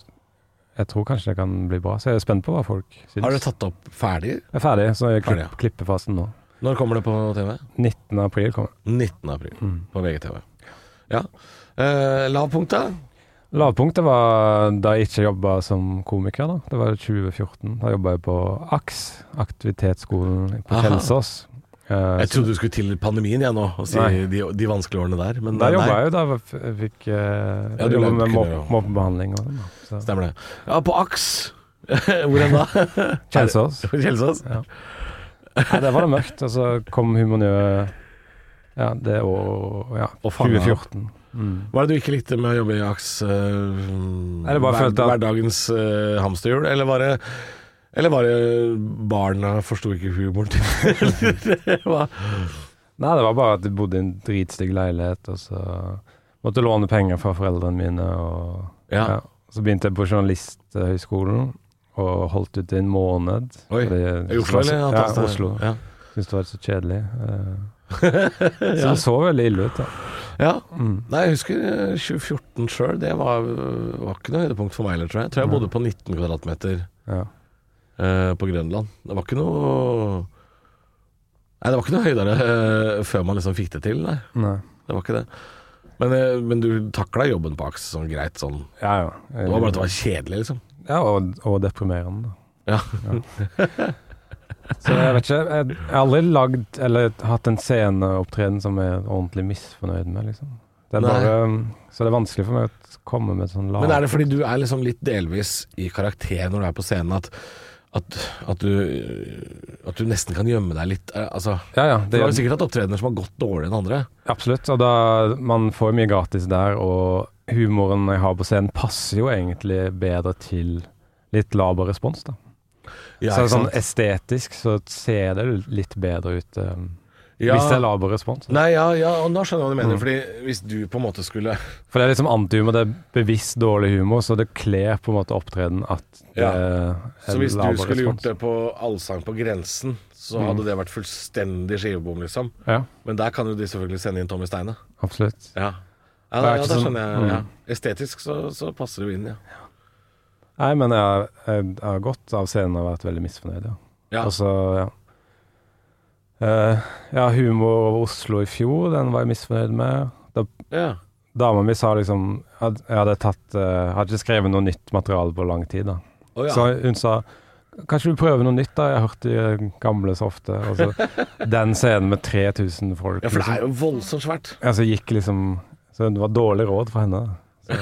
jeg tror kanskje det kan bli bra, så jeg er spent på hva folk synes. Har du tatt opp ferdig? Jeg er ferdig, så jeg er klipp, klippefasen nå. Når kommer det på T V? nittende april kommer det. nittende april mm. på V G T V. Ja. Eh, lavpunktet? Lavpunktet var da jeg ikke jobbet som komiker da. Det var tjue fjorten. Da jobbet jeg på A K S, aktivitetsskolen på Kjelsås. Uh, jeg trodde du skulle til pandemien igjen nå, og si de, de vanskelige årene der. Men der jobbet jeg jo, da jeg fikk uh, ja, jeg jobbet med mob- mobbebehandling og sånn. Så. Stemmer det. Ja, på A K S. Hvor enn da? Kjelsås. Kjelsås? Ja. Ja, det var det mørkt, og så kom Humor Nød ja, det år ja, tjue fjorten. Mm. Hva er det du ikke likte med å jobbe i A K S? Uh, hver, at... hverdagens uh, hamsterhjul, eller var det eller var det barna forstod ikke humoren til? Hva? Nei, det var bare at jeg bodde i en dritstig leilighet, og så måtte låne penger fra foreldrene mine, og ja. Ja, så begynte jeg på journalisthøyskolen, og holdt ut i en måned. Oi, i Oslo eller? Ja, Oslo. Ja. Synes det var så kjedelig. Så det så veldig ille ut, da. Ja, mm. Nei, jeg husker tjue fjorten selv, det var, var ikke noe høydepunkt for meg, eller tror jeg. Jeg tror jeg bodde på nitten kvadratmeter ja. uh, på Grønland. Det var ikke noe Nei, det var ikke noe høydere uh, før man liksom fikk det til, nei. nei. Det var ikke det. Men, uh, men du taklet jobben på A K S sånn greit, sånn. Ja, ja. Jeg, det var bare at det var kjedelig, liksom. Ja, og, og deprimerende. Ja. ja. Så jeg vet ikke, jeg har aldri lagd eller hatt en sceneopptreden som jeg er ordentlig misfornøyd med, liksom. Det er bare, så det er vanskelig for meg å komme med sånn lag. Men er det fordi du er liksom litt delvis i karakter når du er på scenen, at, at, at, du, at du nesten kan gjemme deg litt. Altså, Ja, ja. det er jo sikkert hatt opptredener som har gått dårligere enn andre. Absolutt. Og da, man får mye gratis der, og humoren jeg har på scenen passer jo egentlig bedre til litt laber respons, da. Ja, så ikke sånn sant? estetisk så ser det litt bedre ut um, Ja. hvis det er laber respons. Nei, ja, ja, og nå skjønner jeg hva du mener. Mm. Fordi hvis du på en måte skulle For det er liksom antihumor, det er bevisst dårlig humor, så det kler på en måte opptreden at det Ja. er Så hvis du laber skulle gjort respons. det på Allsang på grensen, så hadde det vært fullstendig skivebom, liksom. Ja, Men der kan jo de selvfølgelig sende inn Tommy Steine. absolutt. Ja, ja, Det er ja ikke da sånn- skjønner jeg. mm. Ja. Estetisk så, så passer det jo inn, ja. Nei, men jeg, jeg, jeg har gått av scenen og vært veldig misfornøyd, ja. Ja. Altså, ja. Eh, ja, humor over Oslo i fjor, den var jeg misfornøyd med. Da ja. dama mi sa liksom at jeg hadde tatt uh, hadde ikke skrevet noe nytt materiale på lang tid, da. Å, ja. Så hun sa kanskje du prøver noe nytt, da? Jeg har hørt de gamle så ofte. Og så den scenen med tre tusen folk. ja, for det er jo voldsomt svært. Ja, så gikk liksom Så det var dårlig råd for henne. Så,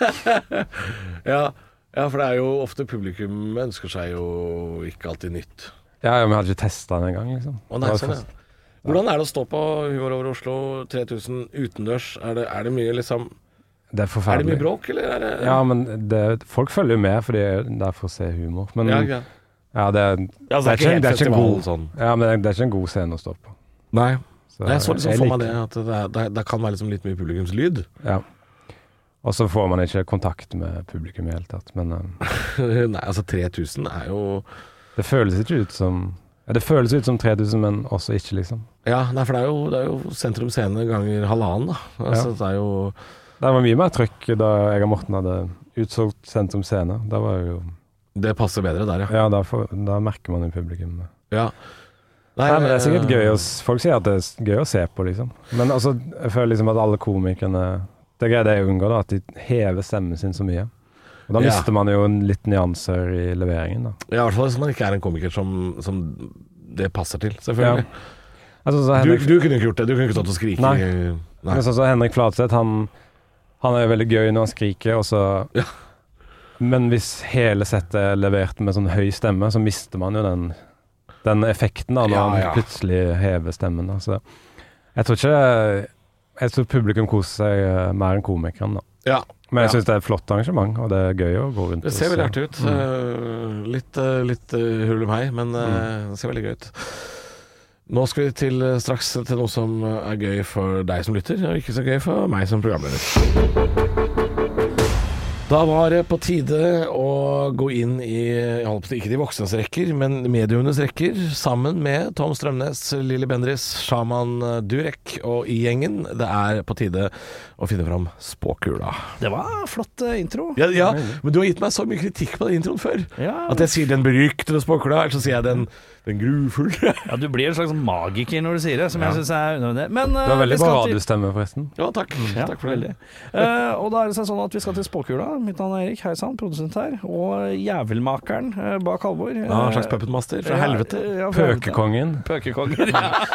Ja, ja, for det er jo ofte publikum ønsker seg jo ikke alltid nytt. ja, ja, vi hadde ikke testa den engang, liksom. Å nei, Det var sånn, først- ja. Hvordan er det å stå på Humor over Oslo, tre tusen utendørs? Er det, er det mye liksom Det er Er det forferdelig. mye bråk, eller er det Ja, men det, folk følger jo med, for de er der for å se humor. Men ja, ja, ja. det, er, Ja, altså, det, er ikke, det er ikke en festival god sånn. Ja, men det er, det er ikke en god scene å stå på. Nei. Så Jeg så liksom jeg for meg liker- det, at det, er, det, det kan være liksom litt mye publikumslyd. Ja. Og så får man ikke kontakt med publikum i det hele tatt. Men um, Nei, altså tre tusen er jo det føles ikke ut som ja, Det føles ut som tre tusen, men også ikke, liksom. Ja, nei, for det er jo, det er jo Sentrum Scene ganger halvannen, da. Altså, Ja. det er jo Det var mye mer trøkk da jeg og Morten hadde utsolgt Sentrum Scene. Da var jo Det passer bedre der, ja. Ja, da, får, da merker man i publikum. ja. Nei, men det er sikkert eh, gøy å s- Folk sier at det er gøy å se på, liksom. Men altså, jeg føler liksom at alle komikerne Det greide jeg å unngå, da, at de hever stemmen sin så mye. Og da Ja. mister man jo en litt nyanser i leveringen, da. Ja, i hvert fall hvis man ikke er en komiker som, som det passer til, selvfølgelig. Altså, så Du, Henrik, du kunne ikke gjort det. Du kunne ikke stått og skrike. Nei. Nei. Men sånn som Henrik Fladseth, han, han er veldig gøy når han skriker, og så Ja. Men hvis hele settet er levert med sånn høy stemme, så mister man jo den, den effekten da, når Ja, han ja. plutselig hever stemmen. Da. Så jeg tror ikke Jeg tror publikum koser seg eh, mer enn komikeren, da. Ja. Men jeg Ja. syns det er et flott arrangement, og det er gøy å gå rundt Det og ser veldig se. artig ut. Mm. Eh, litt uh, litt uh, hull om hei, men eh, det ser veldig gøy ut. Nå skal vi til eh, straks til noe som er gøy for deg som lytter, og ikke så gøy for meg som programleder. Da var det på tide å gå inn i, jeg holdt på å si, ikke de voksnes rekker, men medienes rekker, sammen med Tom Strømnes, Lilly Bendriss, Shaman Durek og i gjengen. Det er på tide å finne fram spåkula. Det var flott eh, intro. Ja, ja, men du har gitt meg så mye kritikk på den introen før. Ja, At jeg sier den beryktede spåkula, eller så sier jeg den, den grufulle. ja, du blir en slags magiker når du sier det, som jeg syns er unødvendig. Men Du eh, har veldig vi bra skal til- radiostemme, forresten. Ja, takk. Ja, takk for det. veldig. Eh, og da er det sånn at vi skal til spåkula. Mitt navn er Erik, hei sann, produsent her. Og jævelmakeren eh, bak Halvor. Ja, en slags puppetmaster fra Ja, helvete. ja, fra helvete. Pøkekongen. Pøkekonger.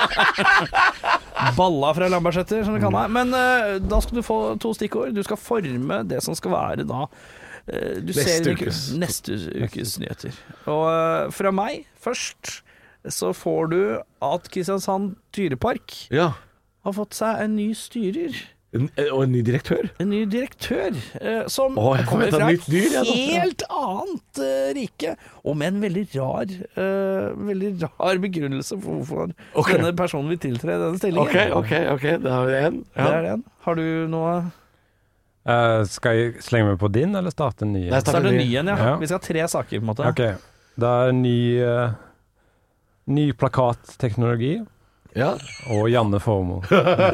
Ja. Balla fra Lambertseter, som vi kaller meg. Men eh, da skal du få to stikkord. Du skal forme det som skal være da eh, du Neste ser ikke- ukes. Neste ukes nyheter. Og eh, fra meg først så får du at Kristiansand dyrepark Ja, har fått seg en ny styrer. en, og en ny direktør. En ny direktør eh, som Å, jeg kommer forventet fra nytt dyr, jeg, et da. helt annet eh, rike, og med en veldig rar eh, Veldig rar begrunnelse for hvorfor Ok. denne personen vil tiltre denne stillingen. Ok, ok, ok, da har vi en. Det er den. Har du noe Eh, skal jeg slenge meg på din, eller starte en ny? Nei, start- Start en ny. ny en, ja. Ja. Vi skal ha tre saker, på en måte. Ok, da er det ny, eh, ny plakatteknologi Ja, og Janne Formoe.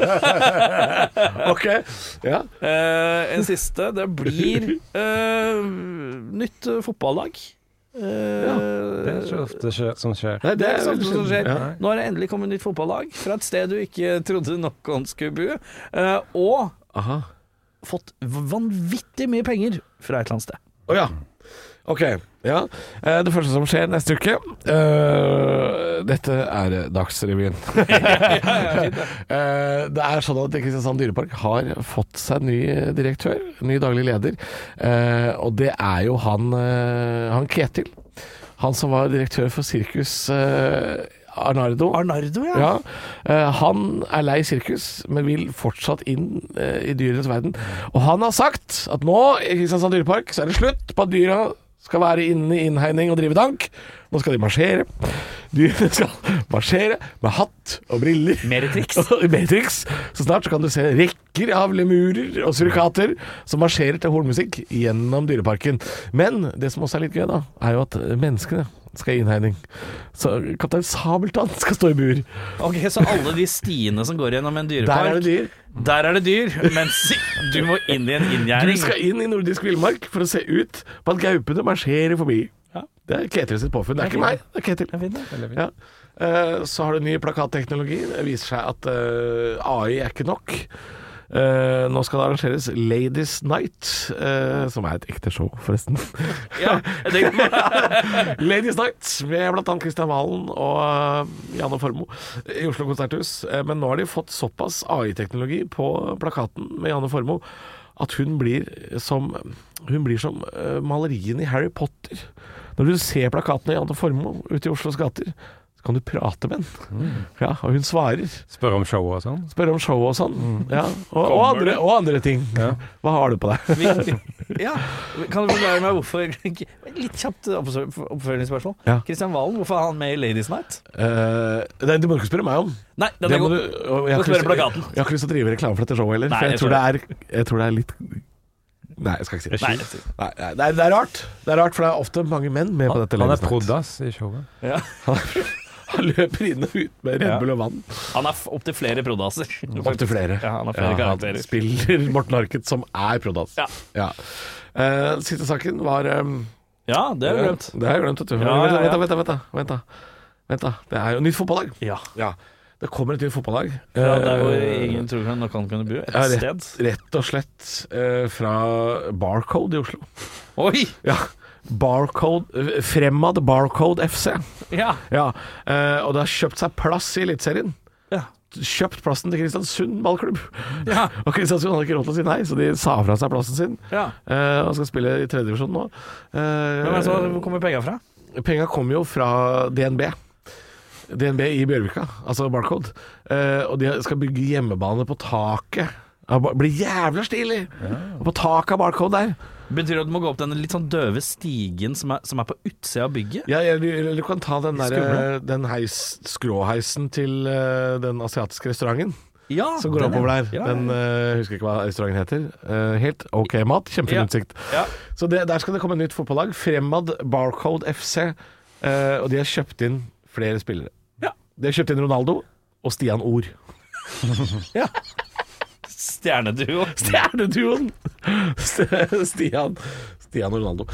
ok. Ja. Eh, en siste. Det blir eh, nytt eh, fotballag. Eh, Det er ikke ofte skje- som skjer. Nei, Det er ikke veldig sant som skjer. sjelden. Ja. Nå har det endelig kommet nytt fotballag fra et sted du ikke trodde noen skulle bo, eh, og Aha. fått vanvittig mye penger fra et eller annet sted. Å ja. Ok, ja. Eh, Det første som skjer neste uke eh, Dette er Dagsrevyen. Eh, Det er sånn at Kristiansand dyrepark har fått seg ny direktør, ny daglig leder. Eh, Og det er jo han, eh, han Ketil. Han som var direktør for sirkus uh, Arnardo. Arnardo, ja. Ja, uh, han er lei sirkus, men vil fortsatt inn uh, i dyrenes verden. Og han har sagt at nå i Kristiansand dyrepark så er det slutt på at dyra skal være inne i innhegning og drive dank. Nå skal de marsjere. Dyrene skal marsjere med hatt og briller. Mer triks. Mer triks. Så snart så kan du se rekker av lemurer og surikater som marsjerer til hornmusikk gjennom dyreparken. Men det som også er litt gøy da, er jo at menneskene skal i innhegning. Så kaptein Sabeltann skal stå i bur. Ok, så alle de stiene som går gjennom en dyrepark, Der er det dyr. Der er det dyr, mens du må inn i en inngjerding. Du skal inn i nordisk villmark for å se ut på at gaupene marsjerer forbi. Ja. Det er Ketil sitt påfunn. Det er ikke meg, det er Ketil. Jeg vet det. Ja. Uh, så har du ny plakatteknologi. Det viser seg at uh, A I er ikke nok. Uh, nå skal det arrangeres Ladies Night, uh, som er et ekte show, forresten. Ja, jeg tenker Ladies Night med blant annet Kristian Valen og uh, Janne Formoe i Oslo Konserthus. Uh, men nå har de fått såpass A I-teknologi på plakaten med Janne Formoe at hun blir som, hun blir som uh, malerien i Harry Potter. Når du ser plakaten av Janne Formoe ute i Oslos gater, så kan du prate med henne. Mm. Ja, og hun svarer. Spør om show og sånn. Spør om show og sånn. Mm. Ja, og, og, andre, og andre ting. Ja. Hva har du på deg? Ja, kan du forklare meg hvorfor litt kjapt oppfølgingsspørsmål. Ja. Kristian Valen, hvorfor er han med i Ladies Night? Uh, det, det må du ikke spørre meg om. Nei, den er god. Du må spørre plakaten. Jeg har ikke lyst til å drive reklame for dette showet heller. Nei, for jeg, jeg, tror det er, jeg tror det er litt Nei, jeg skal ikke si det. Nei, Nei, det, er, det er rart. Det er rart, for det er ofte mange menn med på dette. Han er prodas i showet. Ja. Han løper inn og ut med Red Bull og vann. Han er opp til flere prodaser. Opp til flere. Ja, han har flere ja, karakterer. Han spiller Morten Harket, som er prodas. Ja. Ja. Uh, siste saken var um, Ja, det har jeg glemt. Det har jeg glemt, vet du. Ja, ja, ja. Vent, da, vent, da, vent, da. Vent da. Det er jo nytt fotballag. Ja. Ja. Det kommer et nytt fotballag. Fra der hvor ingen tror han kan kunne bo. Et ja, rett, sted. Rett og slett uh, fra Barcode i Oslo. Oi! Ja. Barcode, Fremad Barcode F C. Ja. Ja. Uh, og det har kjøpt seg plass i Eliteserien. Ja. Kjøpt plassen til Kristiansund ballklubb. Ja. Og Kristiansund hadde ikke råd til å si nei, så de sa fra seg plassen sin. Ja. Uh, og skal spille i tredje divisjon nå. Uh, Men altså, hvor kommer penga fra? Penga kommer jo fra D N B. D N B i Bjørvika, altså Barcode. Uh, og de skal bygge hjemmebane på taket. Det blir jævla stilig! Ja. Og på taket av Barcode der. Betyr det at du må gå opp den litt sånn døve stigen som er, som er på utsida av bygget? Ja, eller du kan ta den, der, den heis, skråheisen til uh, den asiatiske restauranten. Ja, som går oppover der. Ja, ja. Den uh, husker ikke hva restauranten heter. Uh, helt ok mat, kjempefin ja. utsikt. Ja. Så det, der skal det komme et nytt fotballag. Fremad Barcode F C. Uh, og de har kjøpt inn flere spillere. Ja. De har kjøpt inn Ronaldo og Stian Ord. Ja. Stjerneduo. Stjerneduoen! Stian Stian og Ronaldo.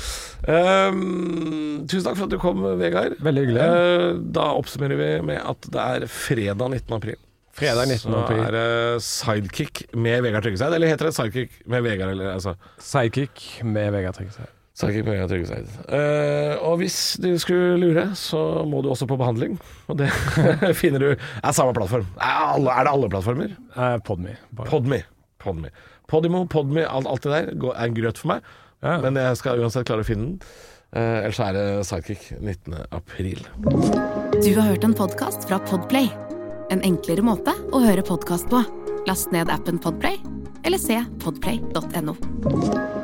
Um, tusen takk for at du kom, Vegard. Veldig hyggelig. Uh, da oppsummerer vi med at det er fredag nittende april. Fredag nittende april. Så er det Sidekick med Vegard Tryggeseid, eller heter det Sidekick med Vegard? Eller, altså? Sidekick med Vegard Tryggeseid. Sidekick med Vegard Tryggeseid. Uh, og hvis du skulle lure, så må du også på behandling. Og det finner du er samme plattform. Er, alle, er det alle plattformer? Uh, Podme. Podme. Podme. Podimo, Podme, alt, alt det der går, er en grøt for meg. Ja. Men jeg skal uansett klare å finne den. Uh, ellers er det Sidekick nittende april. Du har hørt en podcast fra Podplay. En enklere måte å høre podcast på. Last ned appen Podplay, eller se podplay punktum no.